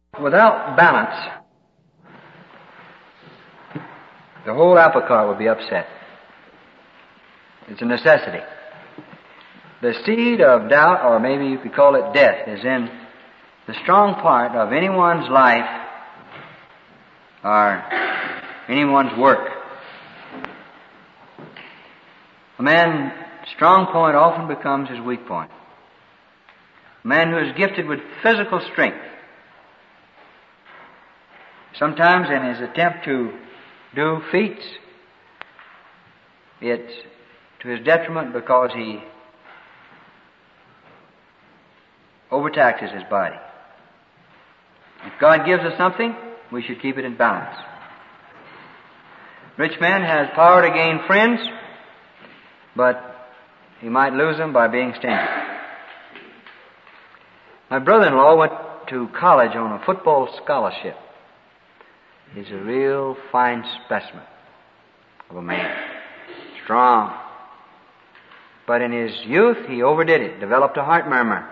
Without balance, the whole apple cart would be upset. It's a necessity. The seed of doubt, or maybe you could call it death, is in the strong part of anyone's life or anyone's work. A man's strong point often becomes his weak point. A man who is gifted with physical strength, sometimes in his attempt to do feats, it's to his detriment because he overtaxes his body. If God gives us something, we should keep it in balance. Rich man has power to gain friends, but he might lose them by being stingy. My brother-in-law went to college on a football scholarship. He's a real fine specimen of a man. Strong. But in his youth, he overdid it, developed a heart murmur.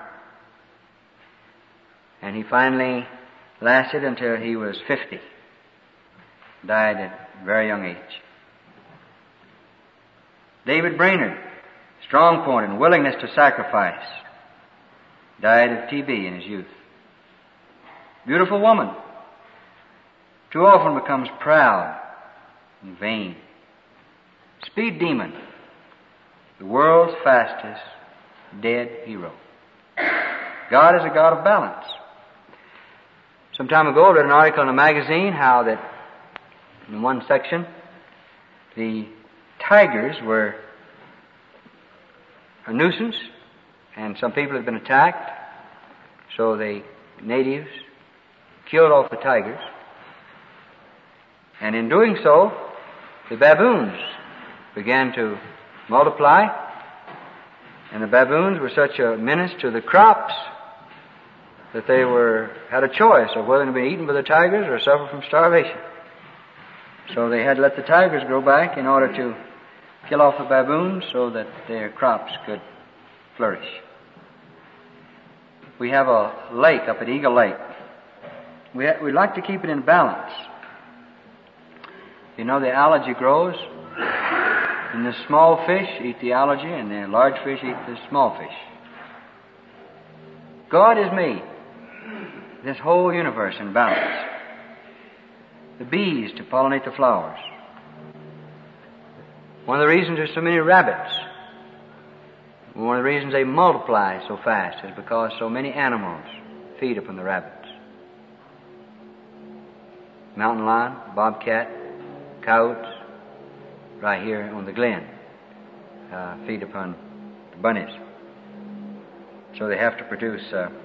And he finally lasted until he was 50. Died at a very young age. David Brainerd, strong point and willingness to sacrifice, died of TB in his youth. Beautiful woman, too often becomes proud and vain. Speed Demon, the world's fastest dead hero. God is a God of balance. Some time ago I read an article in a magazine how that in one section the tigers were a nuisance and some people had been attacked, so the natives killed off the tigers, and in doing so the baboons began to multiply, and the baboons were such a menace to the crops that they had a choice of whether to be eaten by the tigers or suffer from starvation. So they had to let the tigers grow back in order to kill off the baboons so that their crops could flourish. We have a lake up at Eagle Lake. We'd like to keep it in balance. You know, the algae grows, and the small fish eat the algae, and the large fish eat the small fish. God has made this whole universe in balance. The bees to pollinate the flowers. One of the reasons there's so many rabbits, one of the reasons they multiply so fast is because so many animals feed upon the rabbits. Mountain lion, bobcat, coyotes, right here on the glen, feed upon the bunnies. So they have to produce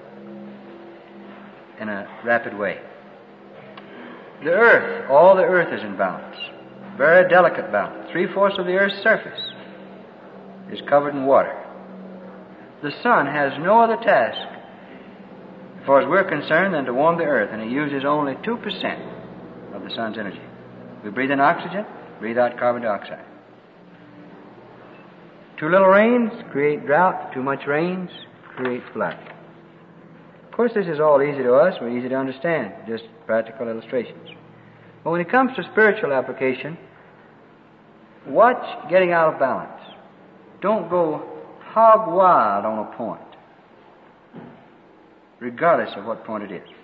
in a rapid way. The earth, all the earth is in balance. Very delicate balance. 3/4 of the earth's surface is covered in water. The sun has no other task, as far as we're concerned, than to warm the earth, and it uses only 2% of the sun's energy. We breathe in oxygen, breathe out carbon dioxide. Too little rains create drought, too much rains create flood. Of course, this is all easy to us, we're easy to understand, just practical illustrations. But when it comes to spiritual application, watch getting out of balance. Don't go hog wild on a point, regardless of what point it is.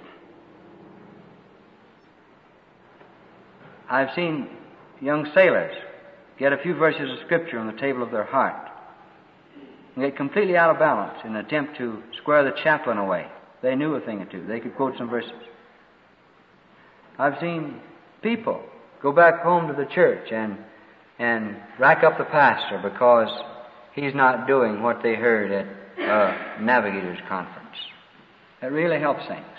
I've seen young sailors get a few verses of Scripture on the table of their heart and get completely out of balance in an attempt to square the chaplain away. They knew a thing or two. They could quote some verses. I've seen people go back home to the church and rack up the pastor because he's not doing what they heard at a navigators conference. That really helps things.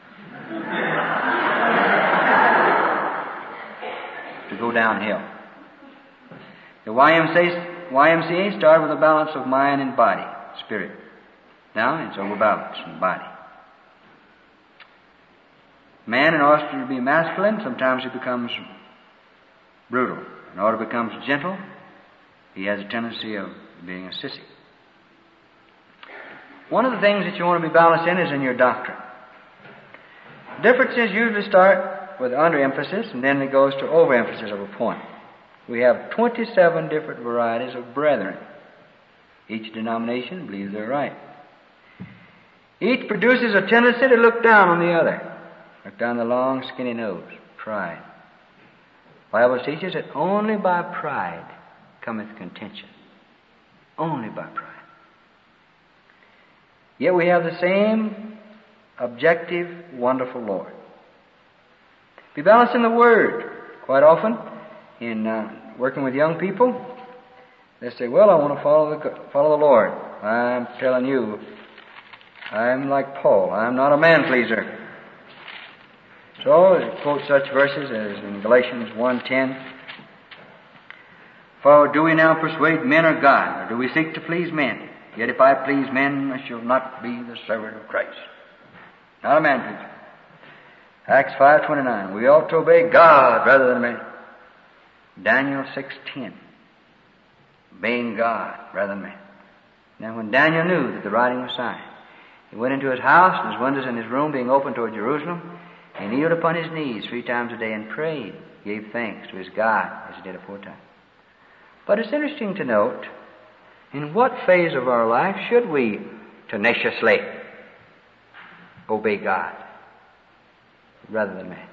To go downhill. The YMCA started with a balance of mind and body, spirit. Now it's overbalance in body. Man, in order to be masculine, sometimes he becomes brutal. In order to become gentle, he has a tendency of being a sissy. One of the things that you want to be balanced in is in your doctrine. Differences usually start with underemphasis, and then it goes to overemphasis of a point. We have 27 different varieties of brethren. Each denomination believes they're right. Each produces a tendency to look down on the other. Look down the long, skinny nose. Pride. The Bible teaches that only by pride cometh contention. Only by pride. Yet we have the same objective, wonderful Lord. Be balanced in the Word. Quite often, in working with young people, they say, well, I want to follow the Lord. I'm telling you, I'm like Paul. I'm not a man-pleaser. So, they quote such verses as in Galatians 1:10. For do we now persuade men or God, or do we seek to please men? Yet if I please men, I shall not be the servant of Christ. Not a man-pleaser. Acts 5:29. We ought to obey God rather than men. Daniel 6:10. Obeying God rather than men. Now when Daniel knew that the writing was signed, he went into his house, and his windows in his room being open toward Jerusalem, he kneeled upon his knees 3 times a day and prayed, gave thanks to his God as he did aforetime. But it's interesting to note, in what phase of our life should we tenaciously obey God rather than man?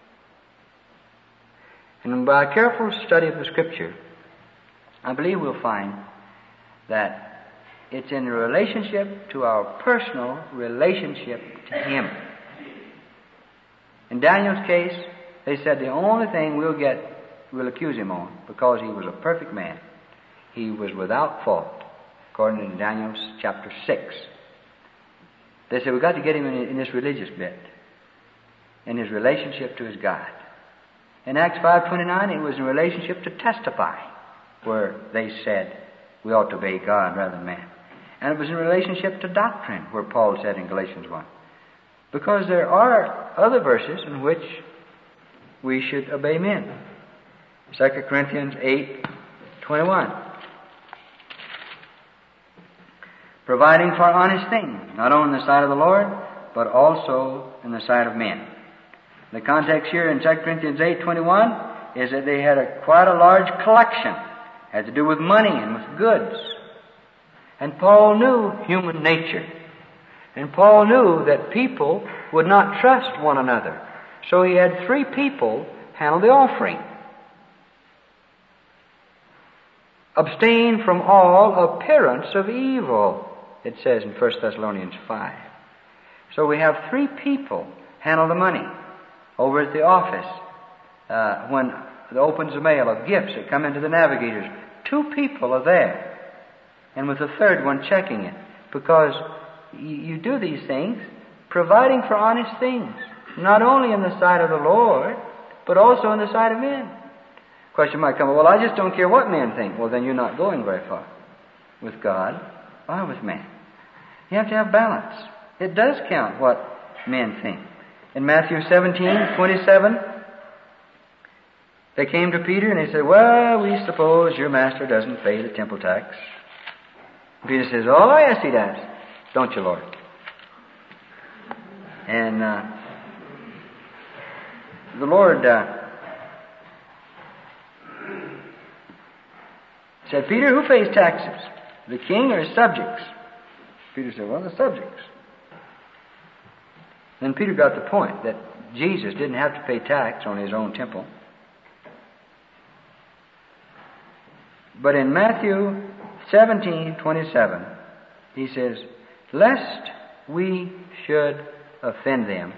And by a careful study of the Scripture, I believe we'll find that it's in relationship to our personal relationship to Him. In Daniel's case, they said the only thing we'll accuse him on, because he was a perfect man, he was without fault, according to Daniel chapter 6. They said we've got to get him in this religious bit, in his relationship to his God. In Acts 5:29, it was in relationship to testify, where they said we ought to obey God rather than man. And it was in relationship to doctrine, where Paul said in Galatians 1. Because there are other verses in which we should obey men. 2 Corinthians 8:21. Providing for honest things, not only in the sight of the Lord, but also in the sight of men. The context here in 2 Corinthians 8:21 is that they had quite a large collection. It had to do with money and with goods. And Paul knew human nature. And Paul knew that people would not trust one another. So he had 3 people handle the offering. Abstain from all appearance of evil, it says in 1 Thessalonians 5. So we have 3 people handle the money over at the office when it opens the mail of gifts that come into the navigators. 2 people are there, and with the 3rd one checking it, because you do these things providing for honest things, not only in the sight of the Lord, but also in the sight of men. Question might come, well, I just don't care what men think. Well, then you're not going very far with God or with man. You have to have balance. It does count what men think. In Matthew 17:27, they came to Peter and they said, well, we suppose your master doesn't pay the temple tax. Peter says, oh, yes, he does. Don't you, Lord? And the Lord said, Peter, who pays taxes? The king or his subjects? Peter said, well, the subjects. Then Peter got the point that Jesus didn't have to pay tax on his own temple. But in Matthew 17:27, he says, lest we should offend them,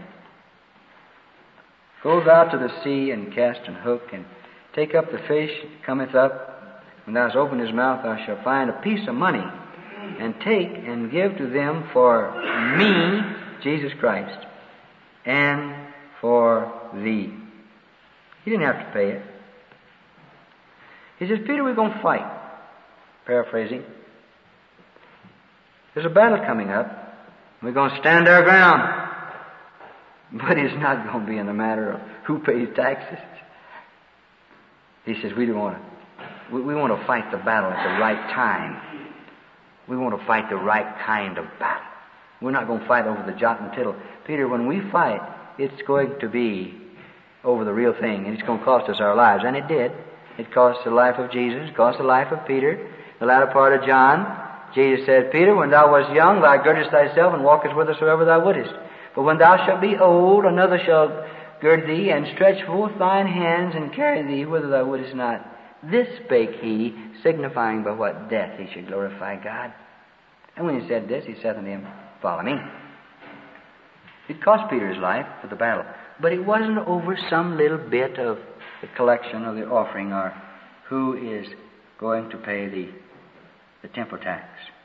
go thou to the sea and cast an hook and take up the fish that cometh up. When thou hast opened his mouth, thou shalt find a piece of money, and take and give to them for me, Jesus Christ, and for thee. He didn't have to pay it. He says, Peter, we're going to fight. Paraphrasing. There's a battle coming up. We're going to stand our ground. But it's not going to be in the matter of who pays taxes. He says, we want to fight the battle at the right time. We want to fight the right kind of battle. We're not going to fight over the jot and tittle. Peter, when we fight, it's going to be over the real thing, and it's going to cost us our lives. And it did. It cost the life of Jesus. It cost the life of Peter. The latter part of John, Jesus said, Peter, when thou wast young, thou girdest thyself and walkest whithersoever thou wouldest. But when thou shalt be old, another shall gird thee, and stretch forth thine hands, and carry thee whither thou wouldest not. This spake he, signifying by what death he should glorify God. And when he said this, he said unto him, Follow me. It cost Peter his life for the battle. But it wasn't over some little bit of the collection of the offering, or who is going to pay the temple tax.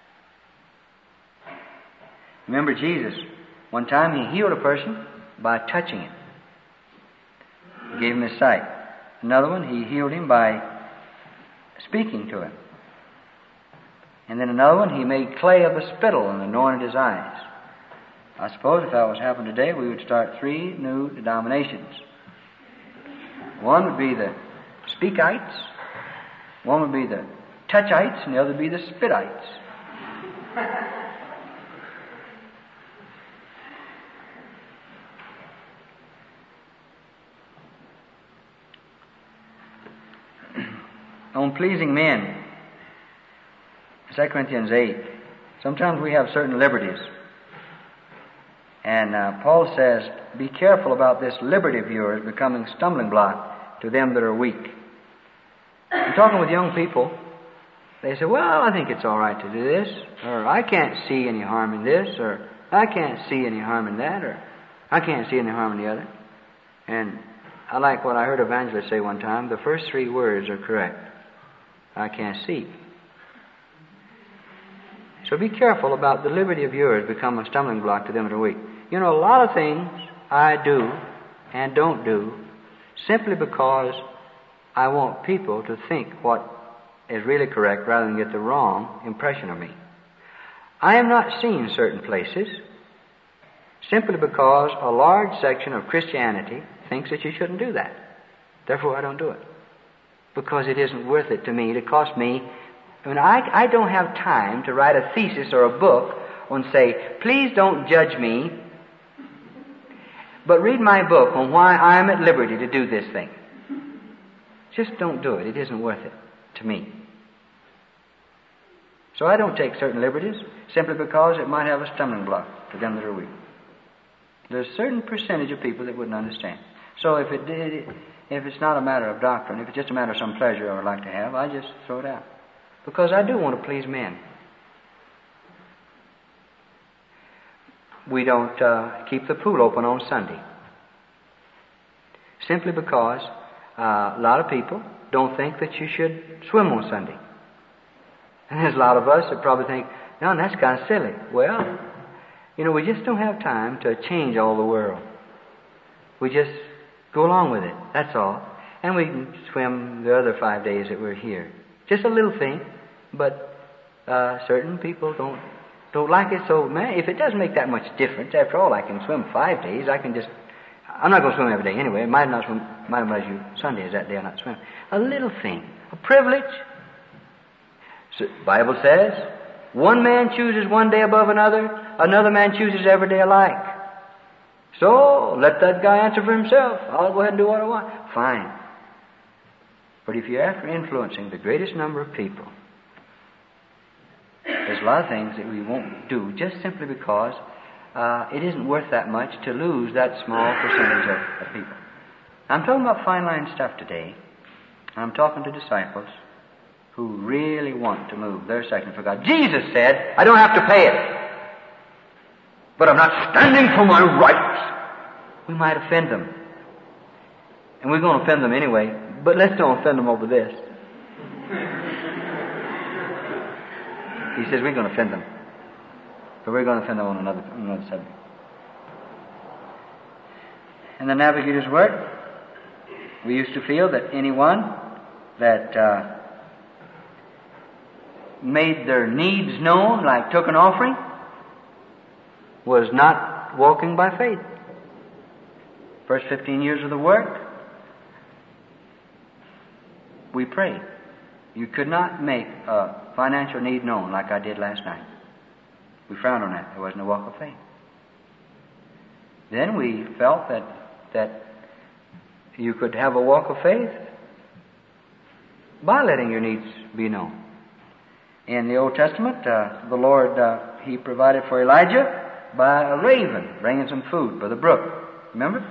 Remember Jesus, one time he healed a person by touching him. He gave him his sight. Another one, he healed him by speaking to him. And then another one, he made clay of the spittle and anointed his eyes. I suppose if that was happening today, we would start 3 new denominations. One would be the Speakites, one would be the Touchites, and the other would be the Spitites. On pleasing men, 2 Corinthians 8, sometimes we have certain liberties. And Paul says, be careful about this liberty of yours becoming a stumbling block to them that are weak. I'm talking with young people. They say, well, I think it's all right to do this, or I can't see any harm in this, or I can't see any harm in that, or I can't see any harm in the other. And I like what I heard Evangelist say one time. The first 3 words are correct. I can't see. So be careful about the liberty of yours become a stumbling block to them that are weak. You know, a lot of things I do and don't do simply because I want people to think what is really correct rather than get the wrong impression of me. I am not seen certain places simply because a large section of Christianity thinks that you shouldn't do that. Therefore, I don't do it. Because it isn't worth it to me. It costs me. I mean, I don't have time to write a thesis or a book and say, please don't judge me, but read my book on why I am at liberty to do this thing. Just don't do it. It isn't worth it to me. So I don't take certain liberties simply because it might have a stumbling block to them that are weak. There's a certain percentage of people that wouldn't understand. So if it's not a matter of doctrine, if it's just a matter of some pleasure I would like to have, I just throw it out. Because I do want to please men. We don't keep the pool open on Sunday. Simply because a lot of people don't think that you should swim on Sunday. And there's a lot of us that probably think, no, that's kind of silly. Well, you know, we just don't have time to change all the world. We just go along with it, that's all. And we can swim the other 5 days that we're here. Just a little thing, but certain people don't like it. So, man, if it doesn't make that much difference, after all, I can swim 5 days. I'm not going to swim every day anyway. Might as well you Sunday is that day I not swim. A little thing, a privilege. So, Bible says, one man chooses one day above another, another man chooses every day alike. So, let that guy answer for himself. I'll go ahead and do what I want. Fine. But if you're after influencing the greatest number of people, there's a lot of things that we won't do just simply because it isn't worth that much to lose that small percentage of people. I'm talking about fine line stuff today. I'm talking to disciples who really want to move their section for God. Jesus said, I don't have to pay it, but I'm not standing for my rights. We might offend them. And we're going to offend them anyway, but let's don't offend them over this. He says we're going to offend them. But we're going to offend them on another subject. In the Navigator's Word, we used to feel that anyone that made their needs known, like took an offering, was not walking by faith. First 15 years of the work, we prayed. You could not make a financial need known like I did last night. We frowned on that. There wasn't a walk of faith. then we felt that you could have a walk of faith by letting your needs be known. In the Old Testament, the Lord, He provided for Elijah by a raven bringing some food by the brook. Remember?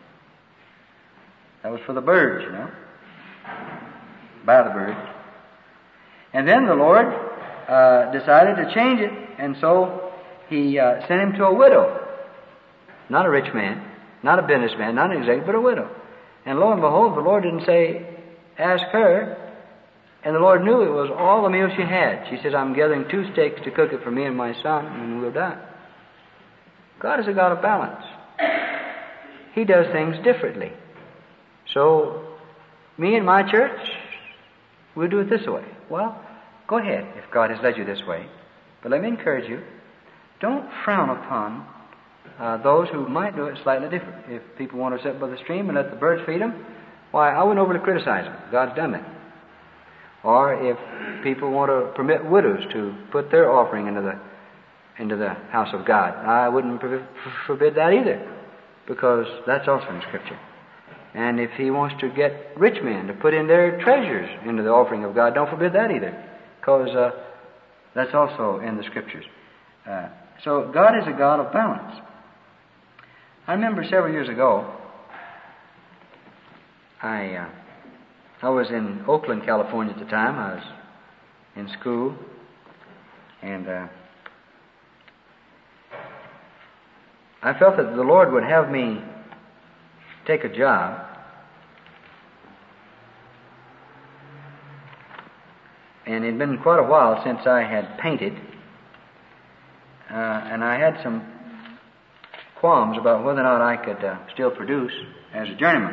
That was for the birds, you know. By the birds. And then the Lord decided to change it, and so He sent him to a widow. Not a rich man, not a businessman, not an executive, but a widow. And lo and behold, the Lord didn't say, ask her. And the Lord knew it was all the meal she had. She says, I'm gathering 2 steaks to cook it for me and my son, and we'll die. God is a God of balance. He does things differently. So, me and my church, we'll do it this way. Well, go ahead if God has led you this way. But let me encourage you, don't frown upon those who might do it slightly different. If people want to sit by the stream and let the birds feed them, why, I wouldn't overly criticize them. God's done it. Or if people want to permit widows to put their offering into the house of God, I wouldn't forbid that either, because that's also in Scripture. And if He wants to get rich men to put in their treasures into the offering of God, don't forbid that either, because that's also in the Scriptures. So God is a God of balance. I remember several years ago, I was in Oakland, California at the time. I was in school, and I felt that the Lord would have me take a job and it had been quite a while since I had painted, and I had some qualms about whether or not I could still produce as a journeyman.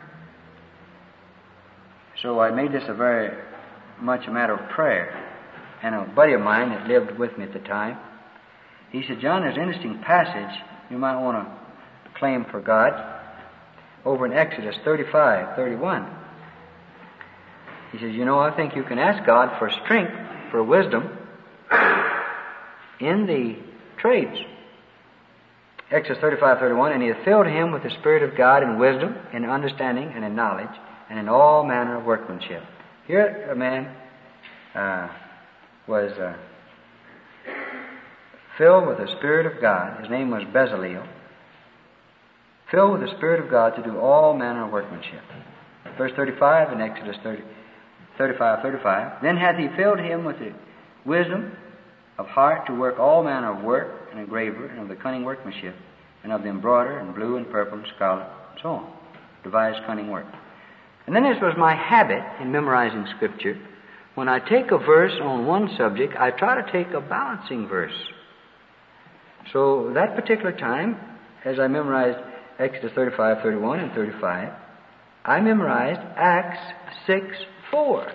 So I made this very much a matter of prayer. And a buddy of mine that lived with me at the time, he said, John, there's an interesting passage you might want to claim for God over in Exodus 35:31. He says, I think you can ask God for strength, for wisdom in the trades. Exodus 35:31, and He hath filled him with the Spirit of God in wisdom, in understanding, and in knowledge, and in all manner of workmanship. Here a man was filled with the Spirit of God. His name was Bezaleel. Filled with the Spirit of God to do all manner of workmanship. Verse 35 in Exodus 35:35. Then hath He filled him with the wisdom of heart to work all manner of work, and engraver, and of the cunning workmanship, and of the embroider, and blue, and purple, and scarlet, and so on. Devise cunning work. And then this was my habit in memorizing Scripture. When I take a verse on one subject, I try to take a balancing verse. So that particular time, as I memorized Exodus 35:31 and 35, I memorized Acts 6:4.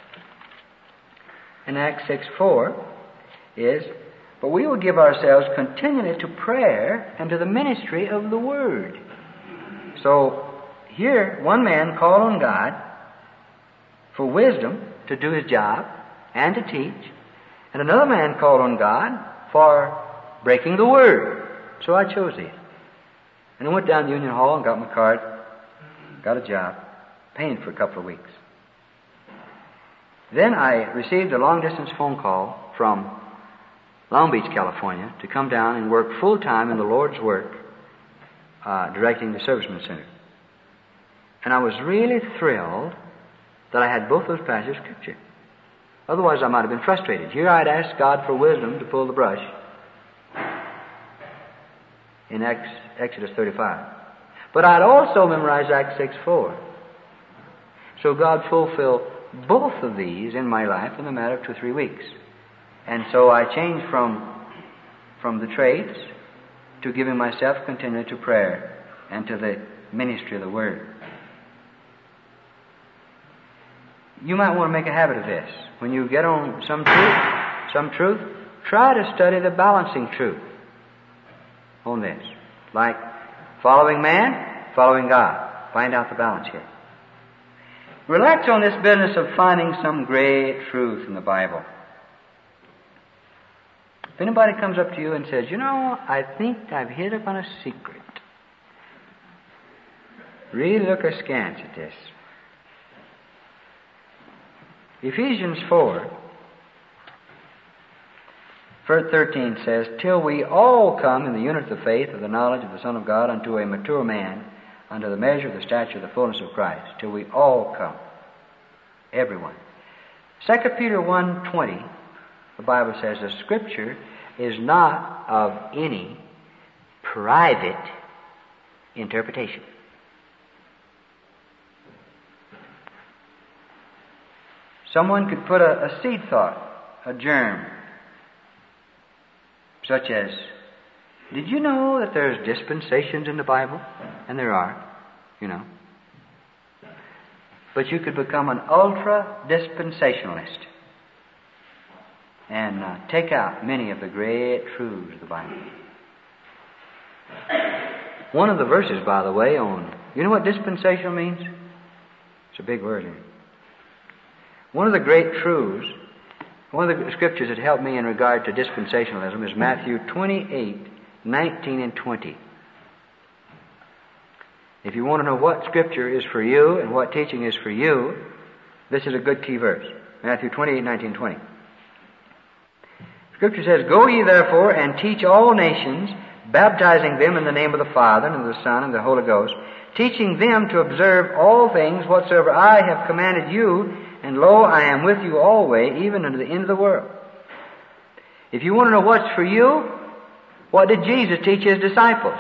And Acts 6:4 is, but we will give ourselves continually to prayer and to the ministry of the Word. So here, one man called on God for wisdom to do his job and to teach, and another man called on God for breaking the Word. So I chose these. And I went down to Union Hall and got my card, got a job, painted for a couple of weeks. Then I received a long-distance phone call from Long Beach, California, to come down and work full-time in the Lord's work, directing the Servicemen Center. And I was really thrilled that I had both those passages of Scripture. Otherwise, I might have been frustrated. Here I'd asked God for wisdom to pull the brush in Exodus 35. But I'd also memorized Acts 6:4. So God fulfilled both of these in my life in a matter of 2 or 3 weeks. And so I changed from the trades to giving myself continually to prayer and to the ministry of the Word. You might want to make a habit of this. When you get on some truth, try to study the balancing truth on this. Like following man, following God. Find out the balance here. Relax on this business of finding some great truth in the Bible. If anybody comes up to you and says, I think I've hit upon a secret, really look askance at this. Ephesians 4, verse 13 says, "Till we all come in the unity of the faith of the knowledge of the Son of God unto a mature man, unto the measure of the stature of the fullness of Christ." Till we all come. Everyone. 2 Peter 1:20, the Bible says, "The Scripture is not of any private interpretation." Someone could put a seed thought, a germ, such as, "Did you know that there's dispensations in the Bible?" And there are, you know. But you could become an ultra-dispensationalist and take out many of the great truths of the Bible. One of the verses, by the way, you know what dispensational means? It's a big word here. One of the great truths, one of the scriptures that helped me in regard to dispensationalism is Matthew 28:19 and 20. If you want to know what Scripture is for you and what teaching is for you, this is a good key verse. Matthew 28:19 and 20. Scripture says, "Go ye therefore and teach all nations, baptizing them in the name of the Father and of the Son and the Holy Ghost, teaching them to observe all things whatsoever I have commanded you, and lo, I am with you always, even unto the end of the world." If you want to know what's for you, what did Jesus teach His disciples?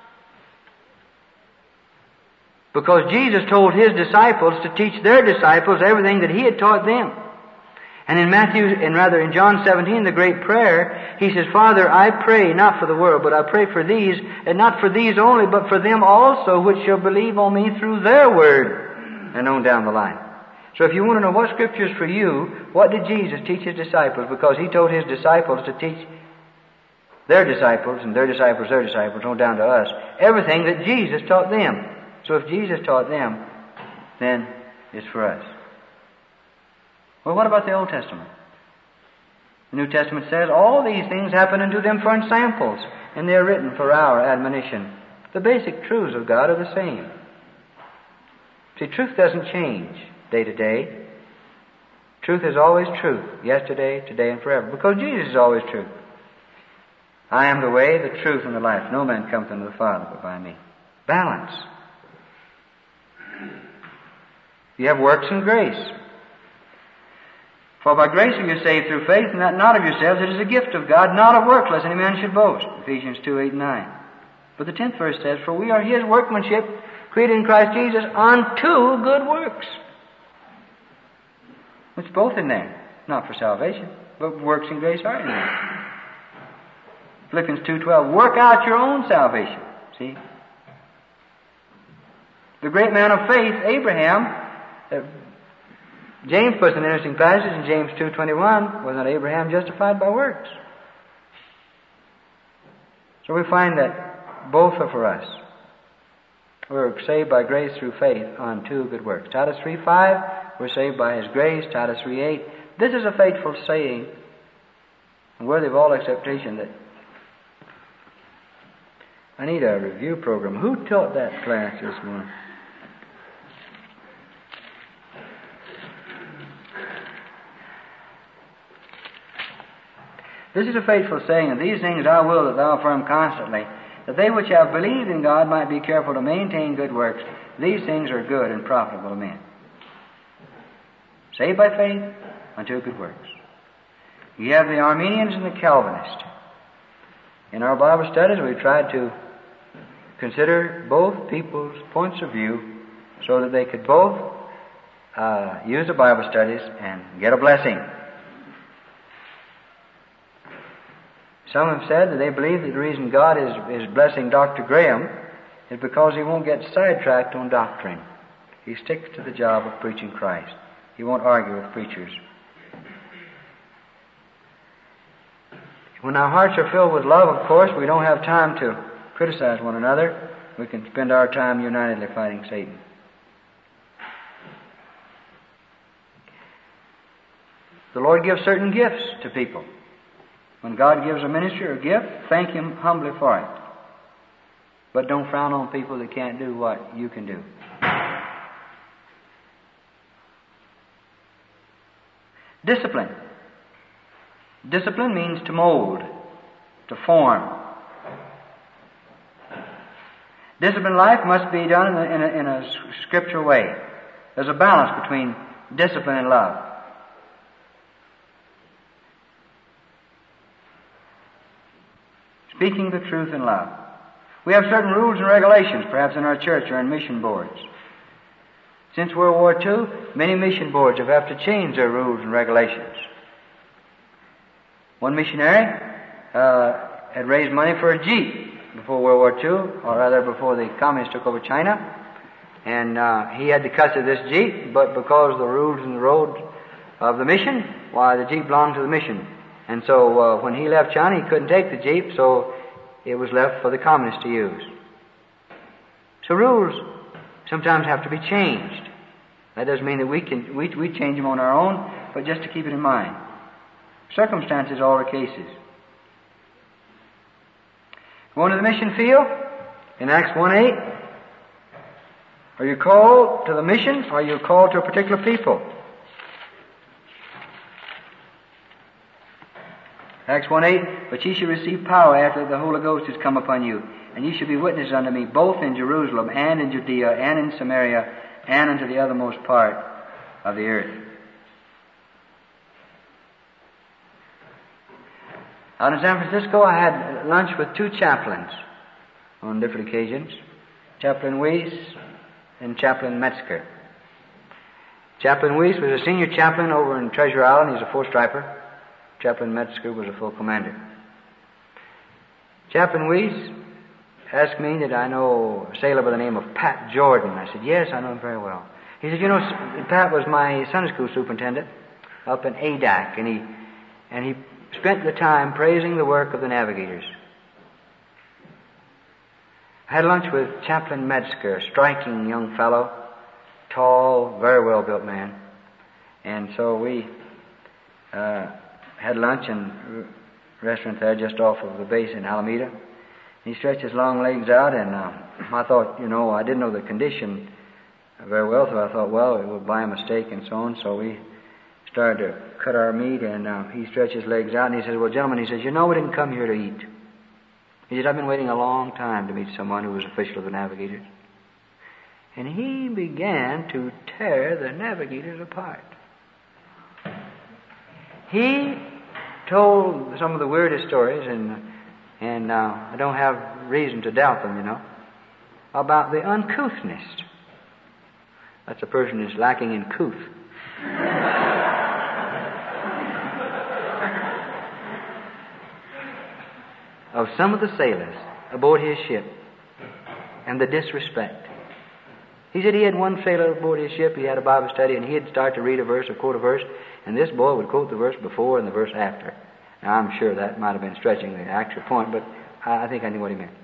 Because Jesus told His disciples to teach their disciples everything that He had taught them. And in John 17, the great prayer, He says, "Father, I pray not for the world, but I pray for these, and not for these only, but for them also which shall believe on me through their word," and on down the line. So if you want to know what Scripture is for you, what did Jesus teach His disciples? Because He told His disciples to teach their disciples, and their disciples, on down to us, everything that Jesus taught them. So if Jesus taught them, then it's for us. Well, what about the Old Testament? The New Testament says, "All these things happen unto them for ensamples, and they are written for our admonition." The basic truths of God are the same. See, truth doesn't change day to day. Truth is always truth, yesterday, today, and forever, because Jesus is always truth. "I am the way, the truth, and the life. No man cometh unto the Father but by me." Balance. You have works and grace. "For by grace are you saved through faith, and that not of yourselves, it is a gift of God, not of works, lest any man should boast." Ephesians 2:8 and 9. But the 10th verse says, "For we are His workmanship, created in Christ Jesus, unto good works." It's both in there. Not for salvation, but works and grace are in there. Philippians 2:12, "Work out your own salvation." See? The great man of faith, Abraham, James puts an interesting passage in James 2:21, "Was not Abraham justified by works?" So we find that both are for us. We're saved by grace through faith unto good works. Titus 3:5, we're saved by His grace. Titus 3:8. This is a faithful saying, and worthy of all acceptation. That I need a review program. Who taught that class this morning? This is a faithful saying, "And these things I will that thou affirm constantly, that they which have believed in God might be careful to maintain good works. These things are good and profitable to men." Saved by faith unto good works. You have the Arminians and the Calvinists. In our Bible studies, we've tried to consider both people's points of view so that they could both use the Bible studies and get a blessing. Some have said that they believe that the reason God is blessing Dr. Graham is because he won't get sidetracked on doctrine. He sticks to the job of preaching Christ. He won't argue with preachers. When our hearts are filled with love, of course, we don't have time to criticize one another. We can spend our time unitedly fighting Satan. The Lord gives certain gifts to people. When God gives a ministry or gift, thank Him humbly for it. But don't frown on people that can't do what you can do. Discipline. Discipline means to mold, to form. Disciplined life must be done in a scriptural way. There's a balance between discipline and love. Speaking the truth in love. We have certain rules and regulations, perhaps in our church or in mission boards. Since World War II, many mission boards have had to change their rules and regulations. One missionary had raised money for a Jeep before World War II, or rather before the communists took over China. And he had the cuss of this Jeep, but because of the rules and the road of the mission, why, the Jeep belonged to the mission. And so when he left China, he couldn't take the Jeep, so it was left for the communists to use. So rules sometimes have to be changed. That doesn't mean that we change them on our own, but just to keep it in mind. Circumstances alter cases. Going to the mission field, in Acts 1:8, are you called to the mission, or are you called to a particular people? Acts 1:8, but ye shall receive power after the Holy Ghost is come upon you, and ye shall be witnesses unto me both in Jerusalem and in Judea and in Samaria and unto the othermost part of the earth. Out in San Francisco, I had lunch with two chaplains on different occasions, Chaplain Weiss and Chaplain Metzger. Chaplain Weiss was a senior chaplain over in Treasure Island. He's a four-striper. Chaplain Metzger was a full commander. Chaplain Weiss asked me that I know a sailor by the name of Pat Jordan. I said, yes, I know him very well. He said, you know, Pat was my Sunday school superintendent up in Adak, and he spent the time praising the work of the navigators. I had lunch with Chaplain Metzger, a striking young fellow, tall, very well-built man. And so we had lunch in a restaurant there just off of the base in Alameda. He stretched his long legs out, and I thought, you know, I didn't know the condition very well, so I thought, well, it would buy him a steak and so on. So we started to cut our meat, and he stretched his legs out, and he said, well, gentlemen, he says, you know, we didn't come here to eat. He said, I've been waiting a long time to meet someone who was official of the navigators. And he began to tear the navigators apart. He told some of the weirdest stories, and I don't have reason to doubt them, you know, about the uncouthness. That's a person who's lacking in couth. Of some of the sailors aboard his ship, and the disrespect. He said he had one sailor aboard his ship, he had a Bible study, and he'd start to read a verse or quote a verse, and this boy would quote the verse before and the verse after. Now, I'm sure that might have been stretching the actual point, but I think I knew what he meant.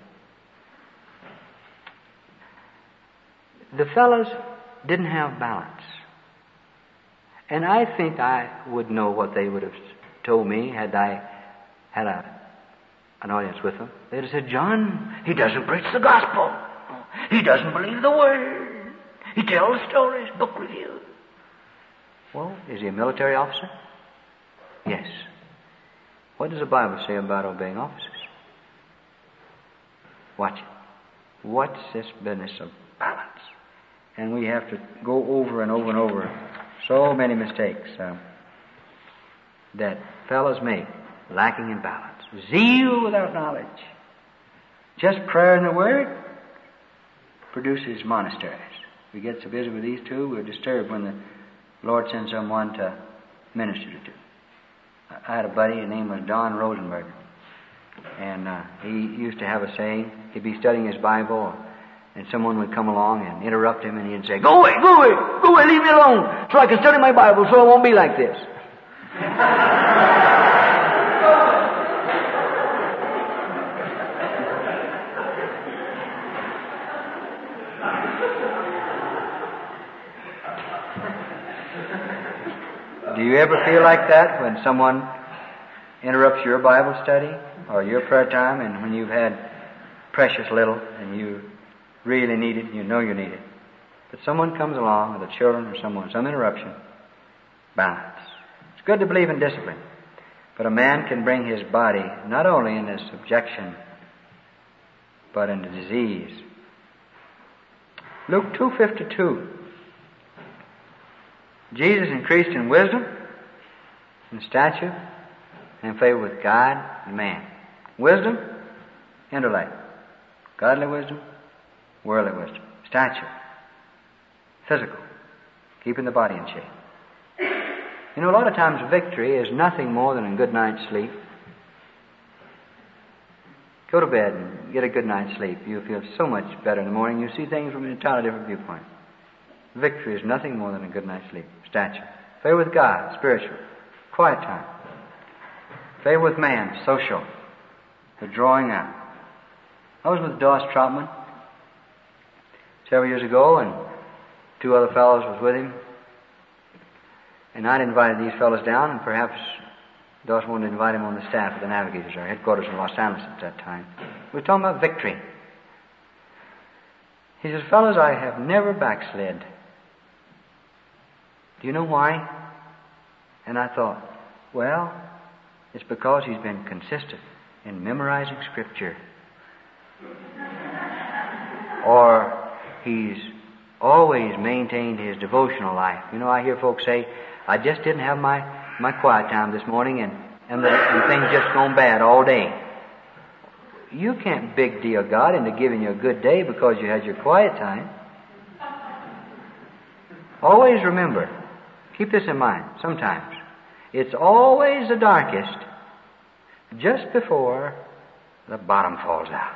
The fellows didn't have balance. And I think I would know what they would have told me had I had an audience with them. They'd have said, John, he doesn't preach the gospel. He doesn't believe the word. He tells stories, book reviews. Well, is he a military officer? Yes. What does the Bible say about obeying officers? Watch it. What's this business of balance? And we have to go over and over and over so many mistakes that fellows make, lacking in balance. Zeal without knowledge. Just prayer and the Word produces monasteries. We get so busy with these two, we're disturbed when the Lord sends someone to minister to. I had a buddy, his name was Don Rosenberg, and he used to have a saying. He'd be studying his Bible, and someone would come along and interrupt him, and he'd say, Go away, go away, go away, leave me alone, so I can study my Bible, so it won't be like this. Do you ever feel like that when someone interrupts your Bible study or your prayer time, and when you've had precious little and you really need it and you know you need it. But someone comes along, or the children or someone, some interruption, balance. It's good to believe in discipline. But a man can bring his body not only into subjection, but into disease. Luke 2:52. Jesus increased in wisdom, in stature, and in favor with God and man. Wisdom, intellect. Godly wisdom, worldly wisdom. Stature. Physical. Keeping the body in shape. You know, a lot of times victory is nothing more than a good night's sleep. Go to bed and get a good night's sleep. You'll feel so much better in the morning. You see things from an entirely different viewpoint. Victory is nothing more than a good night's sleep. Stature. Favor with God, spiritual. Quiet time. Favor with man, social. The drawing out. I was with Doss Trotman several years ago, and two other fellows was with him. And I'd invited these fellows down, and perhaps Doss wanted to invite him on the staff of the Navigators, our headquarters in Los Angeles at that time. We were talking about victory. He says, fellows, I have never backslid. Do you know why? And I thought, well, it's because he's been consistent in memorizing Scripture. Or he's always maintained his devotional life. You know, I hear folks say, I just didn't have my quiet time this morning and things just gone bad all day. You can't big deal God into giving you a good day because you had your quiet time. Always remember, keep this in mind sometimes. It's always the darkest just before the bottom falls out.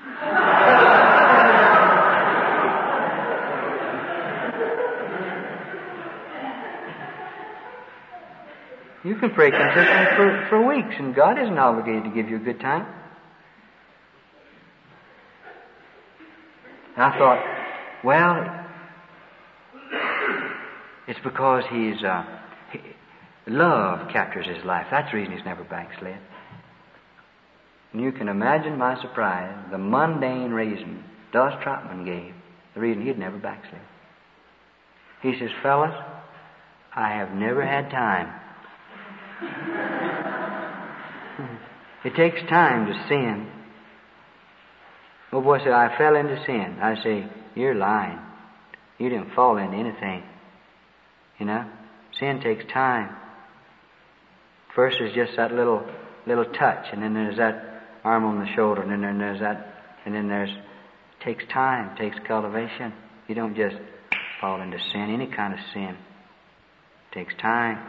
You can pray consistently for weeks, and God isn't obligated to give you a good time. And I thought, well, it's because love captures his life. That's the reason he's never backslid. And you can imagine my surprise, the mundane reason Doss Trotman gave, the reason he'd never backslid. He says, fellas, I have never had time. It takes time to sin. Oh boy said, I fell into sin. I say, you're lying. You didn't fall into anything. You know? Sin takes time. First there's just that little touch, and then there's that arm on the shoulder, and then there's that, and then there's, takes time, takes cultivation. You don't just fall into sin, any kind of sin. It takes time.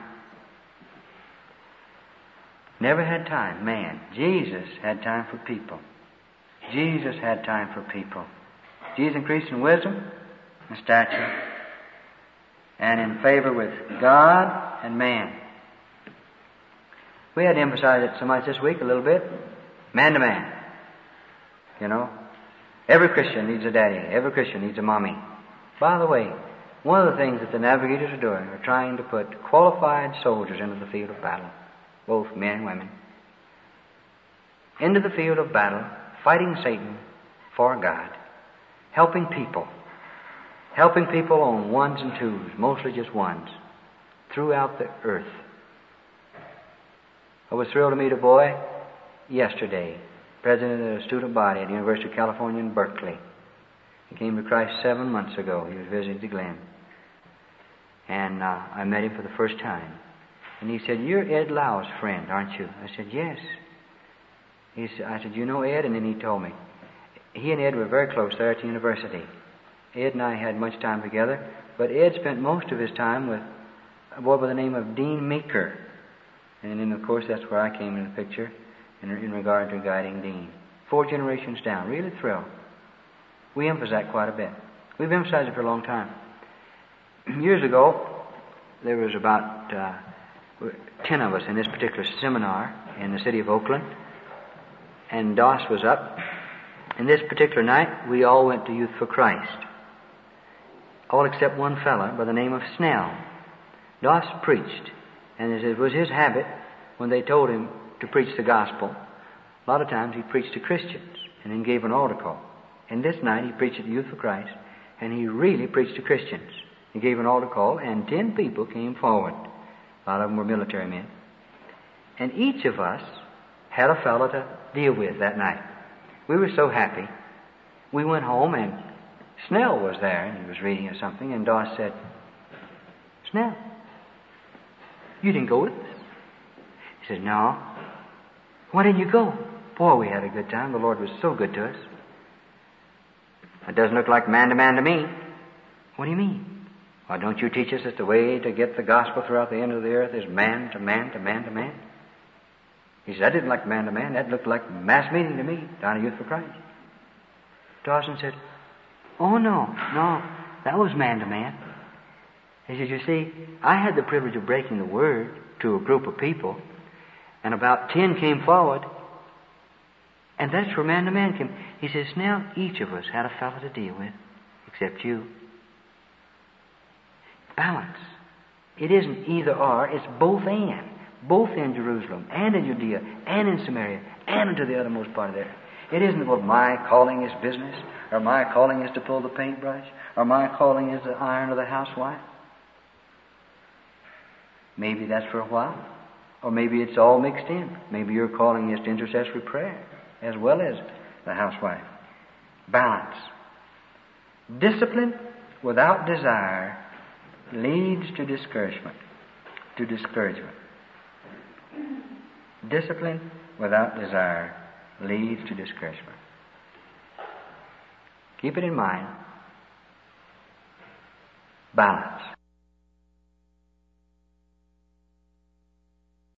Never had time, man. Jesus had time for people. Jesus had time for people. Jesus increased in wisdom and stature and in favor with God and man. We had to emphasize it so much this week a little bit. Man to man. You know, every Christian needs a daddy. Every Christian needs a mommy. By the way, one of the things that the Navigators are doing are trying to put qualified soldiers into the field of battle. Both men and women, into the field of battle, fighting Satan for God, helping people on ones and twos, mostly just ones, throughout the earth. I was thrilled to meet a boy yesterday, president of the student body at the University of California in Berkeley. He came to Christ 7 months ago. He was visiting the Glen. And I met him for the first time. And he said, you're Ed Lau's friend, aren't you? I said, yes. I said, you know Ed? And then he told me. He and Ed were very close there at the university. Ed and I had much time together, but Ed spent most of his time with a boy by the name of Dean Meeker. And then, of course, that's where I came into the picture in regard to guiding Dean. 4 generations down. Really thrilled. We emphasize that quite a bit. We've emphasized it for a long time. Years ago, there was about 10 of us in this particular seminar in the city of Oakland, and Doss was up. And this particular night, we all went to Youth for Christ. All except one fella by the name of Snell. Doss preached, and it was his habit when they told him to preach the gospel. A lot of times he preached to Christians. and then gave an altar call. And this night he preached at the Youth for Christ, and he really preached to Christians. He gave an altar call, and 10 people came forward. A lot of them were military men. And each of us had a fellow to deal with that night. We were so happy. We went home, and Snell was there, and he was reading or something, and Doss said, "Snell, you didn't go with us?" He said, "No." "Why didn't you go?" "Boy, we had a good time. The Lord was so good to us." "It doesn't look like man to me." "What do you mean?" "Why, don't you teach us that the way to get the gospel throughout the end of the earth is man to man to man to man?" He said, "That didn't like man to man. That looked like mass meeting to me down at Youth for Christ." Dawson said, "Oh, no, that was man to man." He said, "You see, I had the privilege of breaking the word to a group of people, and about 10 came forward, and that's where man to man came." He says, "Now each of us had a fellow to deal with, except you." Balance. It isn't either or, it's both and. Both in Jerusalem, and in Judea, and in Samaria, and into the uttermost part of there. It isn't, well, my calling is business, or my calling is to pull the paintbrush, or my calling is the iron of the housewife. Maybe that's for a while, or maybe it's all mixed in. Maybe your calling is to intercessory prayer, as well as the housewife. Balance. Discipline without desire leads to discouragement. Discipline without desire leads to discouragement. Keep it in mind. Balance.